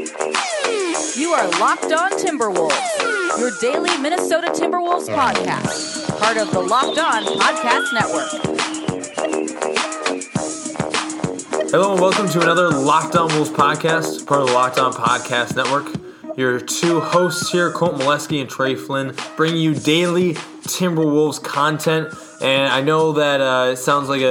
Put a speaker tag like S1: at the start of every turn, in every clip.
S1: You are Locked On Timberwolves, your daily Minnesota Timberwolves podcast, part of the Locked On Podcast Network.
S2: Hello and welcome to another Locked On Wolves podcast, part of the Locked On Podcast Network. Your two hosts here, Colton Molesky and Trey Flynn, bringing you daily Timberwolves content. And I know that it sounds like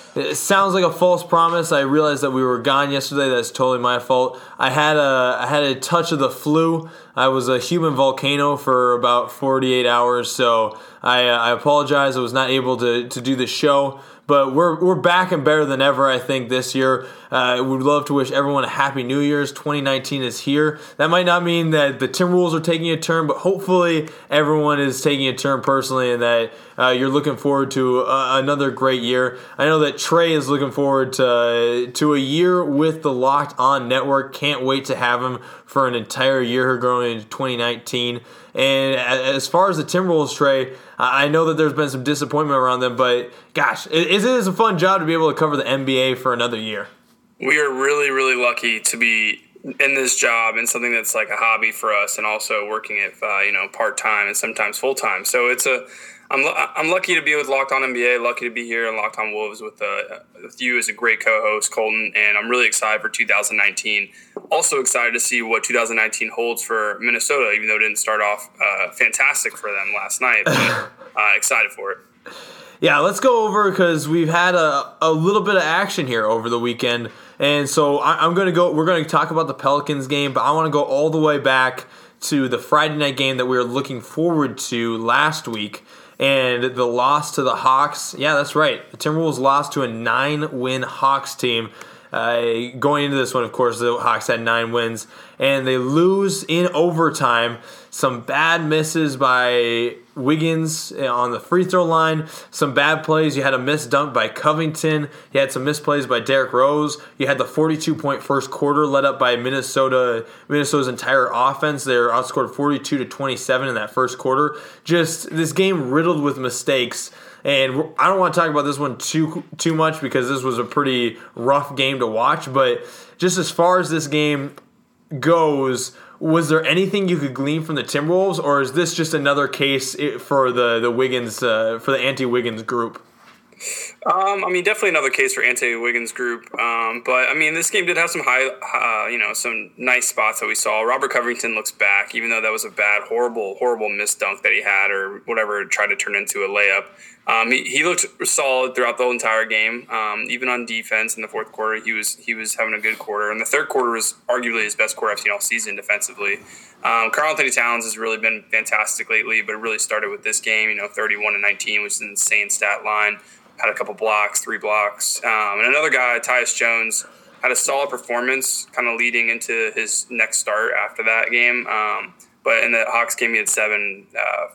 S2: a false promise. I realized that we were gone yesterday. That's totally my fault. I had a touch of the flu. I was a human volcano for about 48 hours, so I apologize. I was not able to do the show. But we're back and better than ever, I think, this year. We'd love to wish everyone a Happy New Year's. 2019 is here. That might not mean that the Timberwolves are taking a turn, but hopefully everyone is taking a turn personally and that you're looking forward to another great year. I know that Trey is looking forward to a year with the Locked On Network. Can't wait to have him for an entire year going into 2019. And as far as the Timberwolves, Trey, I know that there's been some disappointment around them, but gosh, it is a fun job to be able to cover the NBA for another year. We
S3: are really, really lucky to be in this job and something that's like a hobby for us, and also working it, part-time and sometimes full-time. So I'm lucky to be with Locked On NBA, lucky to be here on Locked On Wolves with you as a great co-host, Colton, and I'm really excited for 2019. Also excited to see what 2019 holds for Minnesota, even though it didn't start off fantastic for them last night, but excited for it.
S2: Yeah, let's go over because we've had a little bit of action here over the weekend, and so we're going to talk about the Pelicans game, but I want to go all the way back to the Friday night game that we were looking forward to last week. And the loss to the Hawks, yeah, that's right. The Timberwolves lost to a 9-win Hawks team. Going into this one, of course, the Hawks had 9 wins. And they lose in overtime. Some bad misses by Wiggins on the free throw line. Some bad plays. You had a missed dunk by Covington. You had some missed plays by Derrick Rose. You had the 42-point first quarter led up by Minnesota's entire offense. They were outscored 42-27 in that first quarter. Just this game riddled with mistakes. And I don't want to talk about this one too much because this was a pretty rough game to watch. But just as far as this game goes, was there anything you could glean from the Timberwolves, or is this just another case for the Wiggins for the anti-Wiggins group?
S3: Definitely another case for anti-Wiggins group. But this game did have some some nice spots that we saw. Robert Covington looks back, even though that was a bad, horrible missed dunk that he had or whatever, tried to turn into a layup. He looked solid throughout the whole entire game. Even on defense in the fourth quarter, he was having a good quarter. And the third quarter was arguably his best quarter I've seen all season defensively. Karl-Anthony Towns has really been fantastic lately, but it really started with this game. 31-19 was an insane stat line. Had a couple blocks, 3 blocks. And another guy, Tyus Jones, had a solid performance kind of leading into his next start after that game. But in the Hawks game, he had 7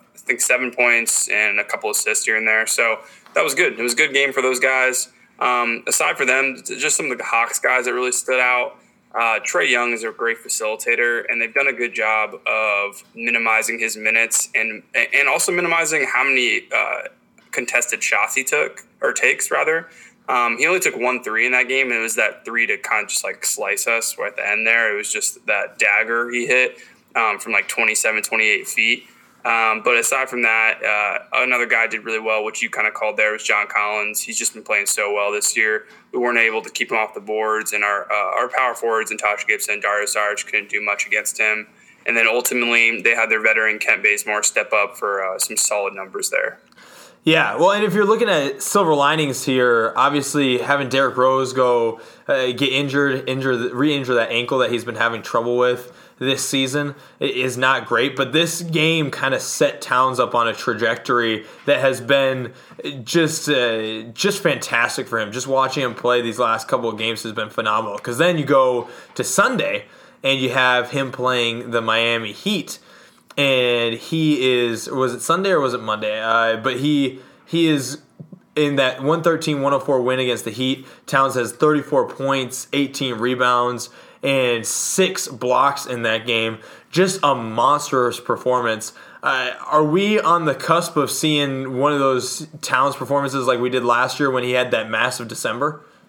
S3: points and a couple assists here and there. So that was good. It was a good game for those guys. Aside from them, just some of the Hawks guys that really stood out. Trae Young is a great facilitator, and they've done a good job of minimizing his minutes and also minimizing how many contested shots he takes. He only took 1 3 in that game, and it was that 3 to kind of just like slice us right at the end there. It was just that dagger he hit from like 27, 28 feet. But aside from that, another guy did really well, which you kind of called there, was John Collins. He's just been playing so well this year. We weren't able to keep him off the boards, and our power forwards, and Taj Gibson and Dario Saric, couldn't do much against him. And then ultimately, they had their veteran Kent Bazemore step up for some solid numbers there.
S2: Yeah, well, and if you're looking at silver linings here, obviously having Derrick Rose go get re-injure that ankle that he's been having trouble with this season is not great. But this game kind of set Towns up on a trajectory that has been just fantastic for him. Just watching him play these last couple of games has been phenomenal. Because then you go to Sunday and you have him playing the Miami Heat. And was it Sunday or was it Monday? But he is in that 113-104 win against the Heat. Towns has 34 points, 18 rebounds, and 6 blocks in that game. Just a monstrous performance. Are we on the cusp of seeing one of those Towns performances like we did last year when he had that massive December?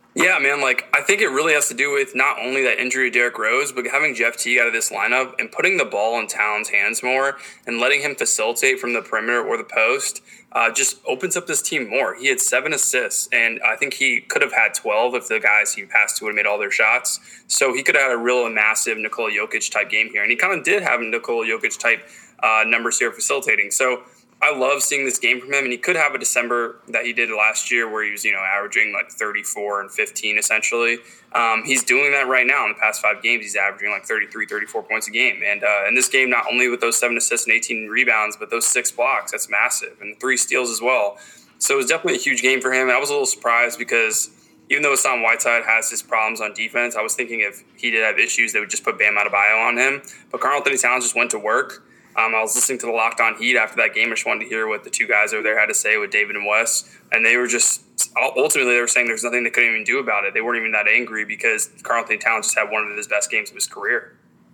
S3: Yeah, man, like I think it really has to do with not only that injury of Derrick Rose, but having Jeff Teague out of this lineup and putting the ball in Towns' hands more and letting him facilitate from the perimeter or the post just opens up this team more. He had 7 assists, and I think he could have had 12 if the guys he passed to would have made all their shots. So he could have had a real massive Nikola Jokic type game here, and he kind of did have Nikola Jokic type numbers here facilitating. So I love seeing this game from him, and he could have a December that he did last year where he was, averaging like 34 and 15 essentially. He's doing that right now in the past 5 games. He's averaging like 33, 34 points a game. And in this game, not only with those 7 assists and 18 rebounds, but those 6 blocks, that's massive, and 3 steals as well. So it was definitely a huge game for him. And I was a little surprised because even though Hassan Whiteside has his problems on defense, I was thinking if he did have issues, they would just put Bam Adebayo on him. But Karl-Anthony Towns just went to work. I was listening to the Locked On Heat after that game. I just wanted to hear what the 2 guys over there had to say with David and Wes. And they were just ultimately they were saying there's nothing they couldn't even do about it. They weren't even that angry because Karl-Anthony Towns just had one of his best games of his career.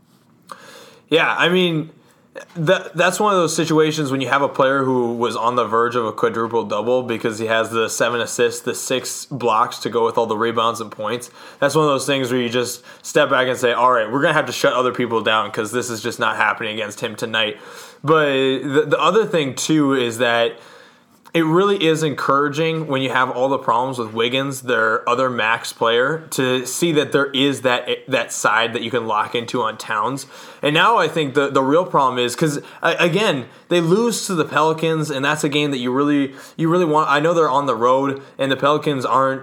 S2: Yeah, I mean, that's one of those situations when you have a player who was on the verge of a quadruple double because he has the 7 assists, the 6 blocks to go with all the rebounds and points. That's one of those things where you just step back and say, all right, we're going to have to shut other people down because this is just not happening against him tonight. But the other thing, too, is that it really is encouraging when you have all the problems with Wiggins, their other max player, to see that there is that side that you can lock into on Towns. And now I think the real problem is because, again, they lose to the Pelicans, and that's a game that you really want. I know they're on the road, and the Pelicans aren't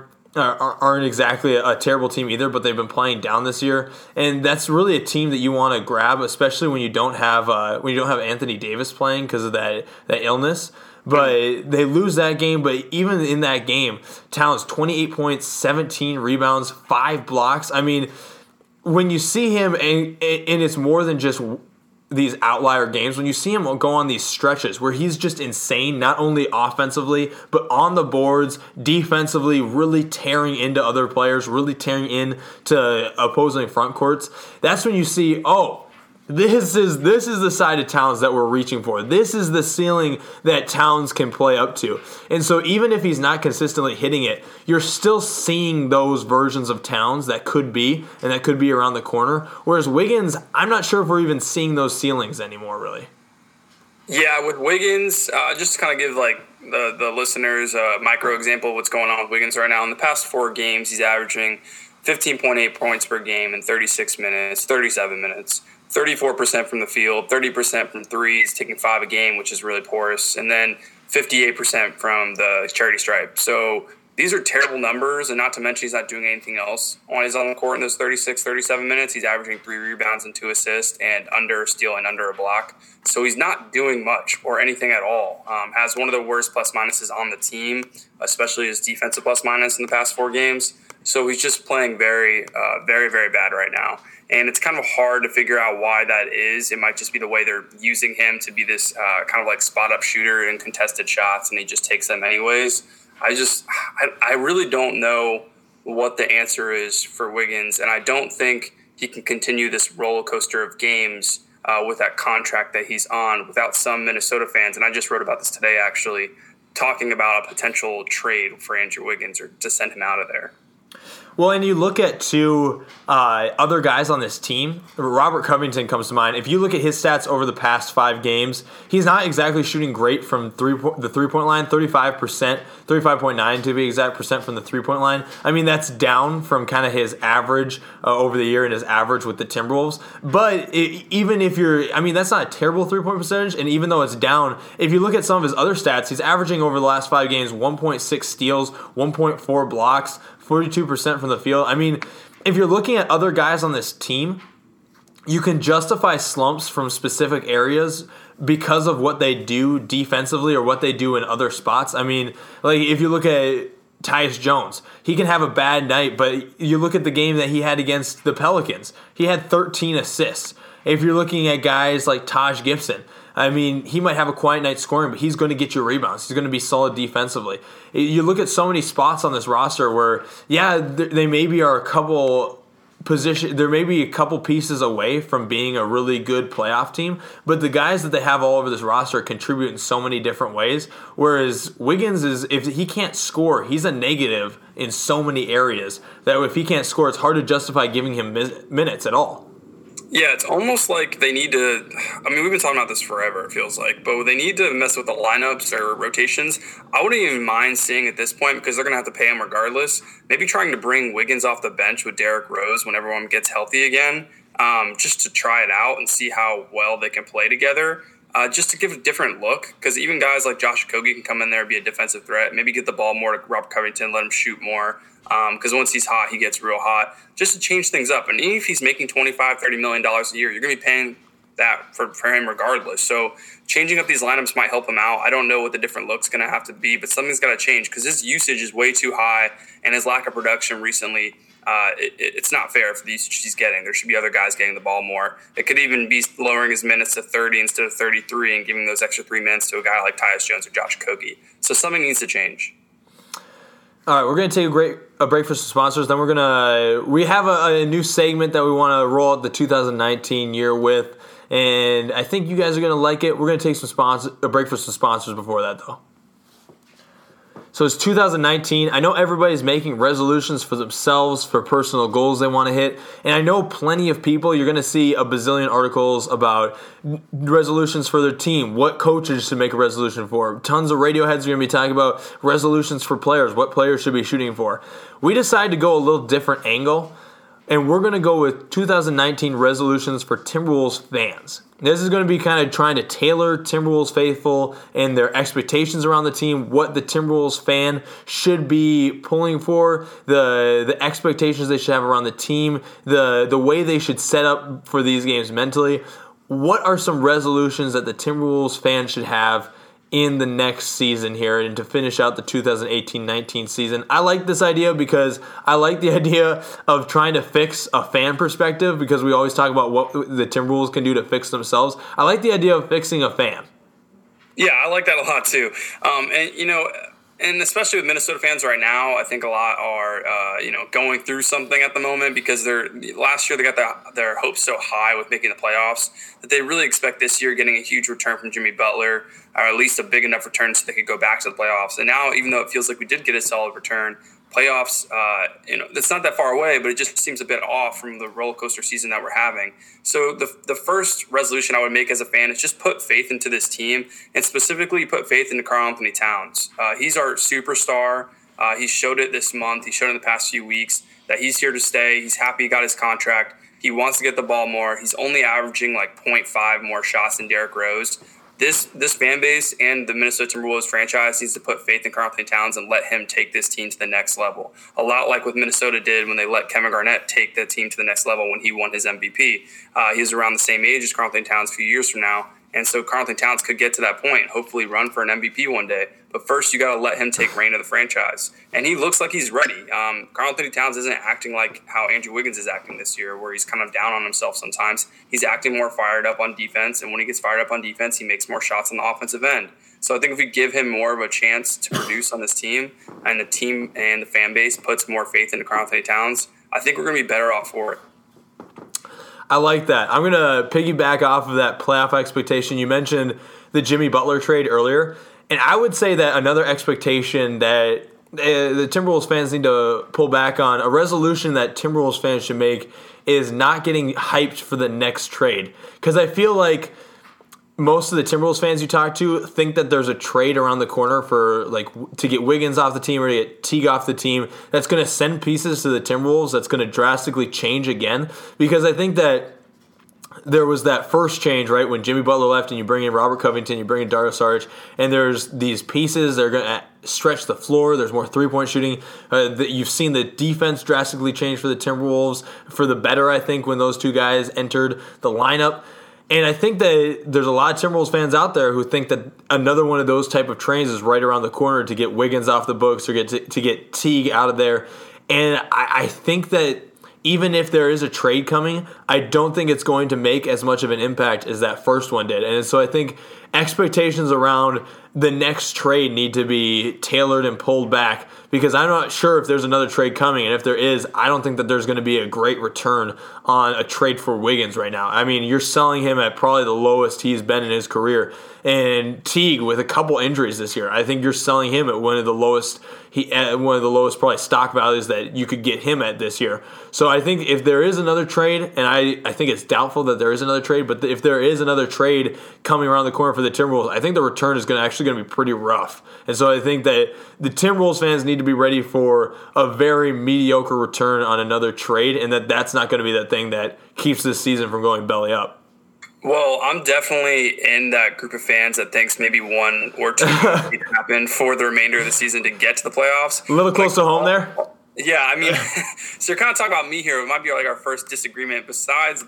S2: exactly a terrible team either, but they've been playing down this year, and that's really a team that you want to grab, especially when you don't have Anthony Davis playing because of that illness. But they lose that game. But even in that game, Towns 28 points, 17 rebounds, 5 blocks. I mean, when you see him, and it's more than just these outlier games, when you see him go on these stretches where he's just insane, not only offensively, but on the boards, defensively, really tearing into other players, really tearing into opposing front courts, that's when you see, this is the side of Towns that we're reaching for. This is the ceiling that Towns can play up to. And so even if he's not consistently hitting it, you're still seeing those versions of Towns that could be, and that could be around the corner. Whereas Wiggins, I'm not sure if we're even seeing those ceilings anymore, really.
S3: Yeah, with Wiggins, just to kind of give like the listeners a micro example of what's going on with Wiggins right now. In the past 4 games, he's averaging 15.8 points per game in 37 minutes. 34% from the field, 30% from threes, taking 5 a game, which is really porous, and then 58% from the charity stripe. So these are terrible numbers, and not to mention he's not doing anything else when he's on the court in those 36, 37 minutes. He's averaging 3 rebounds and 2 assists and under a steal and under a block. So he's not doing much or anything at all. Has one of the worst plus-minuses on the team, especially his defensive plus-minus in the past 4 games. So he's just playing very, very, very bad right now. And it's kind of hard to figure out why that is. It might just be the way they're using him to be this kind of like spot-up shooter in contested shots, and he just takes them anyways. I really don't know what the answer is for Wiggins, and I don't think he can continue this roller coaster of games with that contract that he's on without some Minnesota fans, and I just wrote about this today actually, talking about a potential trade for Andrew Wiggins or to send him out of there.
S2: Well, and you look at 2 other guys on this team. Robert Covington comes to mind. If you look at his stats over the past 5 games, he's not exactly shooting great from the three-point line, 35%, 35.9 to be exact percent from the three-point line. I mean, that's down from kind of his average over the year and his average with the Timberwolves. But even if that's not a terrible three-point percentage, and even though it's down, if you look at some of his other stats, he's averaging over the last 5 games 1.6 steals, 1.4 blocks, 42% from the field. I mean, if you're looking at other guys on this team, you can justify slumps from specific areas because of what they do defensively or what they do in other spots. I mean, like if you look at Tyus Jones, he can have a bad night, but you look at the game that he had against the Pelicans, he had 13 assists. If you're looking at guys like Taj Gibson, I mean, he might have a quiet night scoring, but he's going to get you rebounds. He's going to be solid defensively. You look at so many spots on this roster where, they maybe are a couple position. They're maybe a couple pieces away from being a really good playoff team, but the guys that they have all over this roster contribute in so many different ways. Whereas Wiggins if he can't score, he's a negative in so many areas that if he can't score, it's hard to justify giving him minutes at all.
S3: Yeah, it's almost like they need to. I mean, we've been talking about this forever, it feels like, but they need to mess with the lineups or rotations. I wouldn't even mind seeing at this point, because they're going to have to pay him regardless, maybe trying to bring Wiggins off the bench with Derrick Rose when everyone gets healthy again, just to try it out and see how well they can play together. Just to give a different look, because even guys like Josh Okogie can come in there and be a defensive threat, maybe get the ball more to Robert Covington, let him shoot more, because once he's hot, he gets real hot, just to change things up. And even if he's making $25-30 million a year, you're going to be paying that for him regardless. So changing up these lineups might help him out. I don't know what the different look's going to have to be, but something's got to change, because his usage is way too high, and his lack of production recently, it's not fair for the usage he's getting. There should be other guys getting the ball more. It could even be lowering his minutes to 30 instead of 33 and giving those extra 3 minutes to a guy like Tyus Jones or Josh Okogie. So something needs to change.
S2: All right, we're going to take a break for some sponsors. Then we have a new segment that we want to roll out the 2019 year with, and I think you guys are going to like it. We're going to take a break for some sponsors before that, though. So it's 2019. I know everybody's making resolutions for themselves, for personal goals they want to hit. And I know plenty of people, you're going to see a bazillion articles about resolutions for their team, what coaches should make a resolution for. Tons of Radioheads are going to be talking about resolutions for players, what players should be shooting for. We decided to go a little different angle, and we're going to go with 2019 resolutions for Timberwolves fans. This is going to be kind of trying to tailor Timberwolves faithful and their expectations around the team, what the Timberwolves fan should be pulling for, the expectations they should have around the team, the way they should set up for these games mentally. What are some resolutions that the Timberwolves fan should have in the next season here and to finish out the 2018-19 season? I like this idea because I like the idea of trying to fix a fan perspective, because we always talk about what the Timberwolves can do to fix themselves. I like the idea of fixing a fan.
S3: Yeah, I like that a lot too. And especially with Minnesota fans right now, I think a lot are, going through something at the moment, because last year they got their hopes so high with making the playoffs that they really expect this year getting a huge return from Jimmy Butler, or at least a big enough return so they could go back to the playoffs. And now, even though it feels like we did get a solid return, playoffs, it's not that far away, but it just seems a bit off from the roller coaster season that we're having. So the first resolution I would make as a fan is just put faith into this team, and specifically put faith into Karl-Anthony Towns. He's our superstar. He showed it this month. He showed it in the past few weeks that he's here to stay. He's happy he got his contract. He wants to get the ball more. He's only averaging like 0.5 more shots than Derrick Rose. This fan base and the Minnesota Timberwolves franchise needs to put faith in Karl-Anthony Towns and let him take this team to the next level. A lot like what Minnesota did when they let Kevin Garnett take the team to the next level when he won his MVP. He's around the same age as Karl-Anthony Towns a few years from now. And so Karl-Anthony Towns could get to that point, hopefully run for an MVP one day. But first, you got to let him take reign of the franchise. And he looks like he's ready. Karl-Anthony Towns isn't acting like how Andrew Wiggins is acting this year, where he's kind of down on himself sometimes. He's acting more fired up on defense. And when he gets fired up on defense, he makes more shots on the offensive end. So I think if we give him more of a chance to produce on this team, and the team and the fan base puts more faith into Karl-Anthony Towns, I think we're going to be better off for it.
S2: I like that. I'm going to piggyback off of that playoff expectation. You mentioned the Jimmy Butler trade earlier, and I would say that another expectation that the Timberwolves fans need to pull back on, a resolution that Timberwolves fans should make, is not getting hyped for the next trade. Because I feel like most of the Timberwolves fans you talk to think that there's a trade around the corner for to get Wiggins off the team or to get Teague off the team that's going to send pieces to the Timberwolves that's going to drastically change again. Because I think that there was that first change, right, when Jimmy Butler left and you bring in Robert Covington, you bring in Dario Saric, and there's these pieces that are going to stretch the floor. There's more three-point shooting. You've seen the defense drastically change for the Timberwolves for the better, I think, when those two guys entered the lineup. And I think that there's a lot of Timberwolves fans out there who think that another one of those type of trains is right around the corner to get Wiggins off the books or to get Teague out of there. And I think that even if there is a trade coming, I don't think it's going to make as much of an impact as that first one did. And so I think expectations around the next trade need to be tailored and pulled back, because I'm not sure if there's another trade coming, and if there is, I don't think that there's going to be a great return on a trade for Wiggins right now. I mean, you're selling him at probably the lowest he's been in his career, and Teague with a couple injuries this year, I think you're selling him at one of the lowest probably stock values that you could get him at this year. So I think if there is another trade, and I think it's doubtful that there is another trade, but if there is another trade coming around the corner for the Timberwolves, I think the return is going to be pretty rough. And so I think that the Timberwolves fans need to be ready for a very mediocre return on another trade, and that's not going to be the thing that keeps this season from going belly up.
S3: Well, I'm definitely in that group of fans that thinks maybe one or two need to happen for the remainder of the season to get to the playoffs.
S2: A little close to home there?
S3: Yeah, I mean, so you're kind of talking about me here. It might be like our first disagreement besides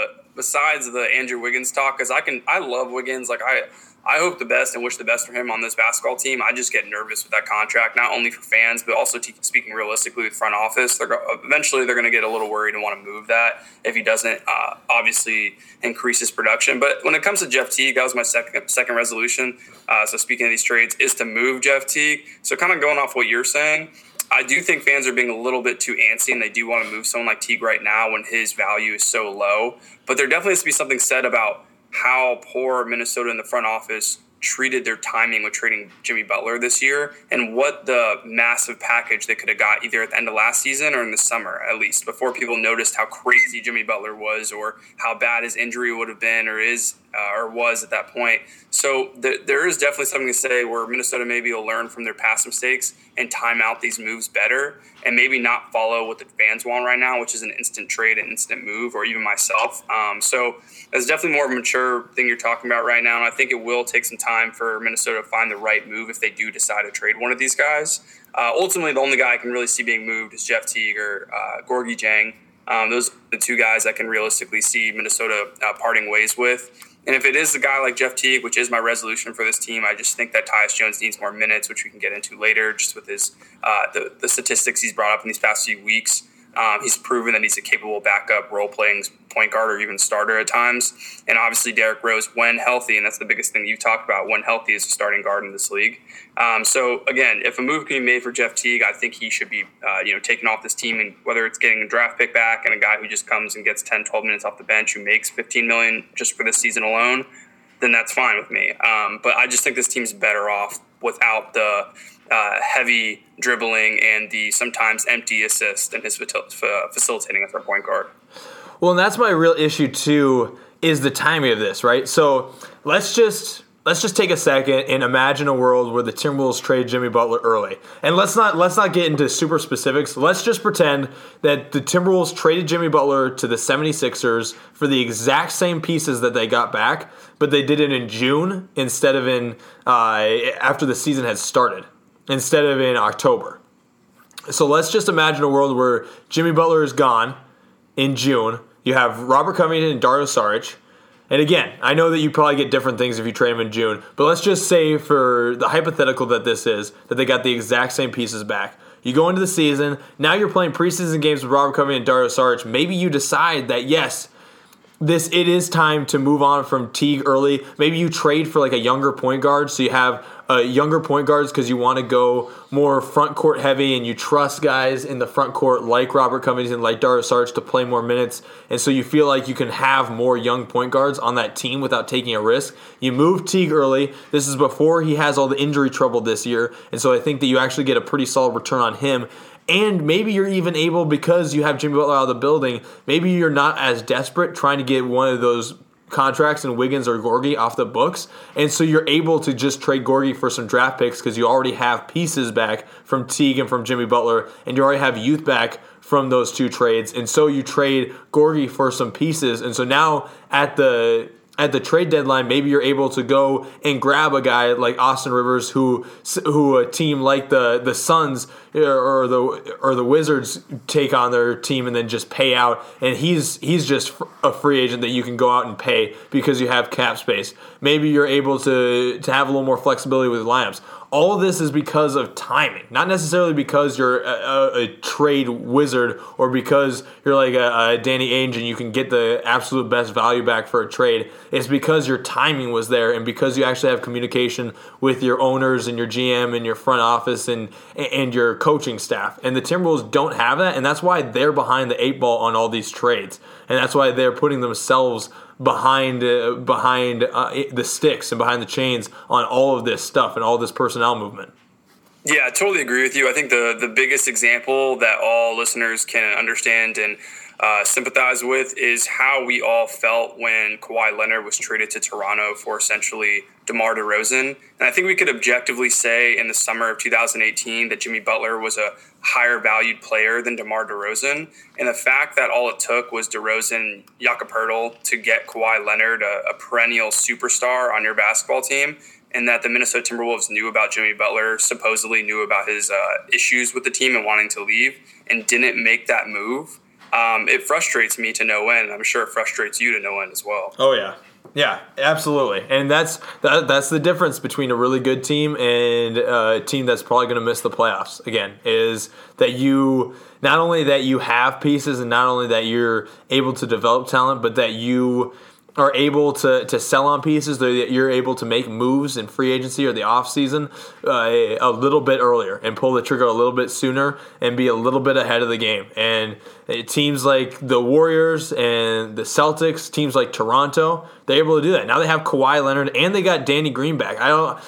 S3: the Andrew Wiggins talk, because I love Wiggins. Like, I hope the best and wish the best for him on this basketball team. I just get nervous with that contract, not only for fans, but also speaking realistically with front office. Eventually, they're going to get a little worried and want to move that if he doesn't obviously increase his production. But when it comes to Jeff Teague, that was my second resolution. So speaking of these trades, is to move Jeff Teague. So kind of going off what you're saying, I do think fans are being a little bit too antsy, and they do want to move someone like Teague right now when his value is so low. But there definitely has to be something said about how poor Minnesota in the front office treated their timing with trading Jimmy Butler this year, and what the massive package they could have got either at the end of last season or in the summer, at least, before people noticed how crazy Jimmy Butler was or how bad his injury would have been or was at that point. So there is definitely something to say where Minnesota maybe will learn from their past mistakes and time out these moves better, and maybe not follow what the fans want right now, which is an instant trade, an instant move, or even myself. So that's definitely more of a mature thing you're talking about right now, and I think it will take some time for Minnesota to find the right move if they do decide to trade one of these guys. Ultimately, the only guy I can really see being moved is Jeff Teague or Gorgui Dieng. Those are the two guys I can realistically see Minnesota parting ways with. And if it is a guy like Jeff Teague, which is my resolution for this team, I just think that Tyus Jones needs more minutes, which we can get into later, just with his the statistics he's brought up in these past few weeks. He's proven that he's a capable backup, role-playing point guard or even starter at times. And obviously Derrick Rose, when healthy, and that's the biggest thing you've talked about, when healthy is a starting guard in this league. So, again, if a move can be made for Jeff Teague, I think he should be taken off this team, and whether it's getting a draft pick back and a guy who just comes and gets 10, 12 minutes off the bench who makes $15 million just for this season alone, then that's fine with me. But I just think this team's better off without the heavy dribbling and the sometimes empty assist and his facilitating as our point guard.
S2: Well, and that's my real issue too, is the timing of this, right? So let's just take a second and imagine a world where the Timberwolves trade Jimmy Butler early. And let's not get into super specifics. Let's just pretend that the Timberwolves traded Jimmy Butler to the 76ers for the exact same pieces that they got back, but they did it in June instead of in after the season had started, instead of in October. So let's just imagine a world where Jimmy Butler is gone in June. You have Robert Covington and Dario Saric. And again, I know that you probably get different things if you trade him in June, but let's just say for the hypothetical that this is, that they got the exact same pieces back. You go into the season, now you're playing preseason games with Robert Covington and Dario Saric. Maybe you decide that, yes, it is time to move on from Teague early. Maybe you trade for like a younger point guard, so you have younger point guards because you want to go more front court heavy, and you trust guys in the front court like Robert Covington, like Dario Saric to play more minutes, and so you feel like you can have more young point guards on that team without taking a risk. You move Teague early. This is before he has all the injury trouble this year, and so I think that you actually get a pretty solid return on him. And maybe you're even able, because you have Jimmy Butler out of the building, maybe you're not as desperate trying to get one of those contracts in Wiggins or Gorgui off the books. And so you're able to just trade Gorgui for some draft picks because you already have pieces back from Teague and from Jimmy Butler, and you already have youth back from those two trades. And so you trade Gorgui for some pieces. And so now at the trade deadline, maybe you're able to go and grab a guy like Austin Rivers, who a team like the Suns or the Wizards take on their team and then just pay out, and he's just a free agent that you can go out and pay because you have cap space. Maybe you're able to have a little more flexibility with lineups. all of this is because of timing, not necessarily because you're a trade wizard or because you're like a Danny Ainge and you can get the absolute best value back for a trade. It's because your timing was there and because you actually have communication with your owners and your GM and your front office and your coaching staff. And the Timberwolves don't have that, and that's why they're behind the 8 ball on all these trades. And that's why they're putting themselves behind the sticks and behind the chains on all of this stuff and all this personnel movement.
S3: Yeah, I totally agree with you. I think the biggest example that all listeners can understand and sympathize with is how we all felt when Kawhi Leonard was traded to Toronto for essentially DeMar DeRozan. And I think we could objectively say in the summer of 2018 that Jimmy Butler was a higher valued player than DeMar DeRozan. And the fact that all it took was DeRozan and Jakob Poeltl to get Kawhi Leonard, a perennial superstar on your basketball team, and that the Minnesota Timberwolves knew about Jimmy Butler, supposedly knew about his issues with the team and wanting to leave, and didn't make that move. It frustrates me to no end. I'm sure it frustrates you to no end as well.
S2: Oh, yeah. Yeah, absolutely. And that's the difference between a really good team and a team that's probably going to miss the playoffs, again, is that you – not only that you have pieces and not only that you're able to develop talent, but that you – are able to sell on pieces, that you're able to make moves in free agency or the offseason a little bit earlier and pull the trigger a little bit sooner and be a little bit ahead of the game. And teams like the Warriors and the Celtics, teams like Toronto, they're able to do that. Now they have Kawhi Leonard and they got Danny Green back.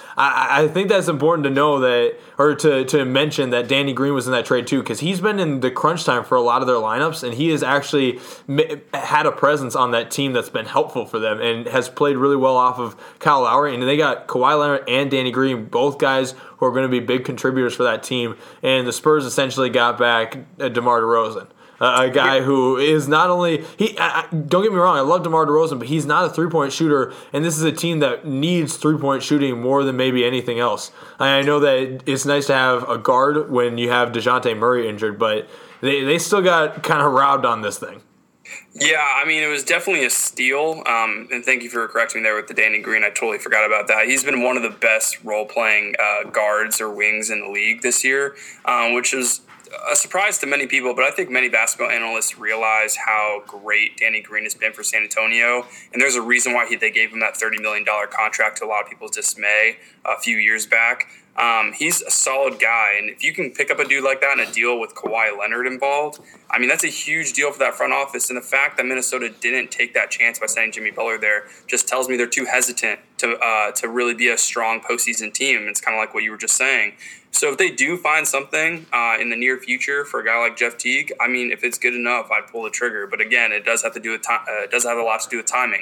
S2: I think that's important to know that, or to mention that Danny Green was in that trade too, because he's been in the crunch time for a lot of their lineups, and he has actually had a presence on that team that's been helpful for them and has played really well off of Kyle Lowry. And they got Kawhi Leonard and Danny Green, both guys who are going to be big contributors for that team. And the Spurs essentially got back DeMar DeRozan. A guy who is not only don't get me wrong, I love DeMar DeRozan, but he's not a 3-point shooter, and this is a team that needs 3-point shooting more than maybe anything else. I know that it's nice to have a guard when you have DeJounte Murray injured, but they still got kind of robbed on this thing.
S3: Yeah, I mean, it was definitely a steal, and thank you for correcting me there with the Danny Green. I totally forgot about that. He's been one of the best role-playing guards or wings in the league this year, which is a surprise to many people, but I think many basketball analysts realize how great Danny Green has been for San Antonio, and there's a reason why they gave him that $30 million contract to a lot of people's dismay a few years back. He's a solid guy, and if you can pick up a dude like that in a deal with Kawhi Leonard involved, I mean, that's a huge deal for that front office, and the fact that Minnesota didn't take that chance by sending Jimmy Butler there just tells me they're too hesitant to really be a strong postseason team. It's kind of like what you were just saying. So if they do find something in the near future for a guy like Jeff Teague, I mean, if it's good enough, I'd pull the trigger. But again, it does have to do with it does have a lot to do with timing.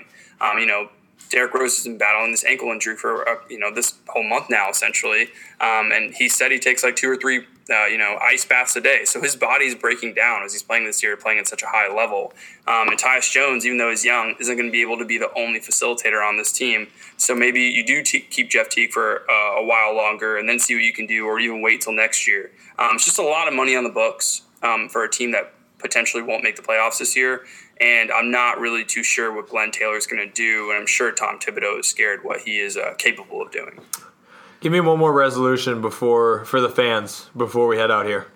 S3: Derrick Rose has been battling this ankle injury for this whole month now, essentially, and he said he takes like 2 or 3 ice baths a day. So his body's breaking down as he's playing this year, playing at such a high level. And Tyus Jones, even though he's young, isn't going to be able to be the only facilitator on this team. So maybe you do keep Jeff Teague for a while longer and then see what you can do, or even wait till next year. It's just a lot of money on the books for a team that potentially won't make the playoffs this year. And I'm not really too sure what Glenn Taylor's going to do, and I'm sure Tom Thibodeau is scared what he is capable of doing.
S2: Give me one more resolution for the fans before we head out here.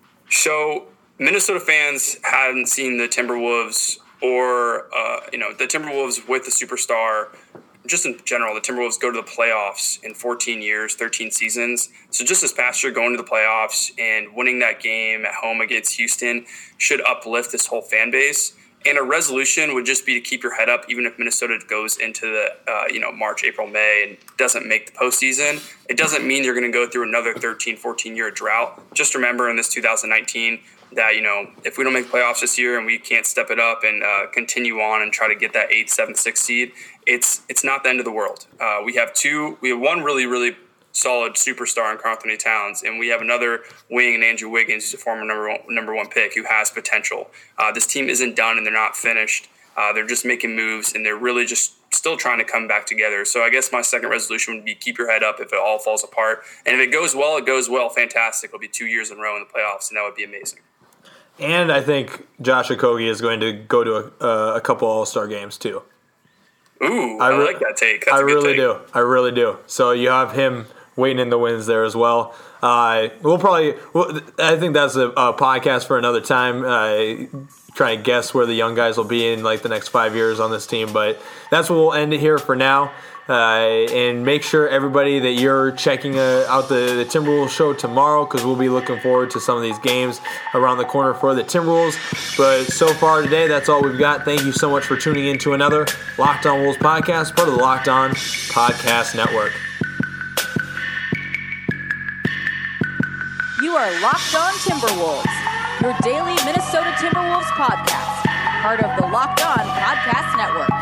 S3: So Minnesota fans hadn't seen the Timberwolves or the Timberwolves with the superstar. Just in general, the Timberwolves go to the playoffs in 14 years, 13 seasons. So just this past year, going to the playoffs and winning that game at home against Houston should uplift this whole fan base. And a resolution would just be to keep your head up, even if Minnesota goes into the March, April, May and doesn't make the postseason. It doesn't mean you're going to go through another 13, 14-year drought. Just remember in this 2019 that, if we don't make the playoffs this year and we can't step it up and continue on and try to get that 8th, 7th, 6th seed, it's not the end of the world. We have one really, really solid superstar in Karl Anthony Towns, and we have another wing in Andrew Wiggins, who's a former number one pick who has potential. This team isn't done and they're not finished. They're just making moves, and they're really just still trying to come back together. So I guess my second resolution would be keep your head up if it all falls apart. And if it goes well, it goes well. Fantastic. It'll be 2 years in a row in the playoffs, and that would be amazing.
S2: And I think Josh Okogie is going to go to a couple All-Star games too.
S3: Ooh, I like that take. That's
S2: I
S3: a good
S2: really
S3: take.
S2: do. I really do. So you have him waiting in the wins there as well. I think that's a podcast for another time. Try and guess where the young guys will be in like the next 5 years on this team, but that's what we'll end it here for now. And make sure everybody that you're checking out the Timberwolves show tomorrow, because we'll be looking forward to some of these games around the corner for the Timberwolves. But so far today, that's all we've got. Thank you so much for tuning in to another Locked On Wolves podcast, part of the Locked On Podcast Network.
S1: You are Locked On Timberwolves, your daily Minnesota Timberwolves podcast, part of the Locked On Podcast Network.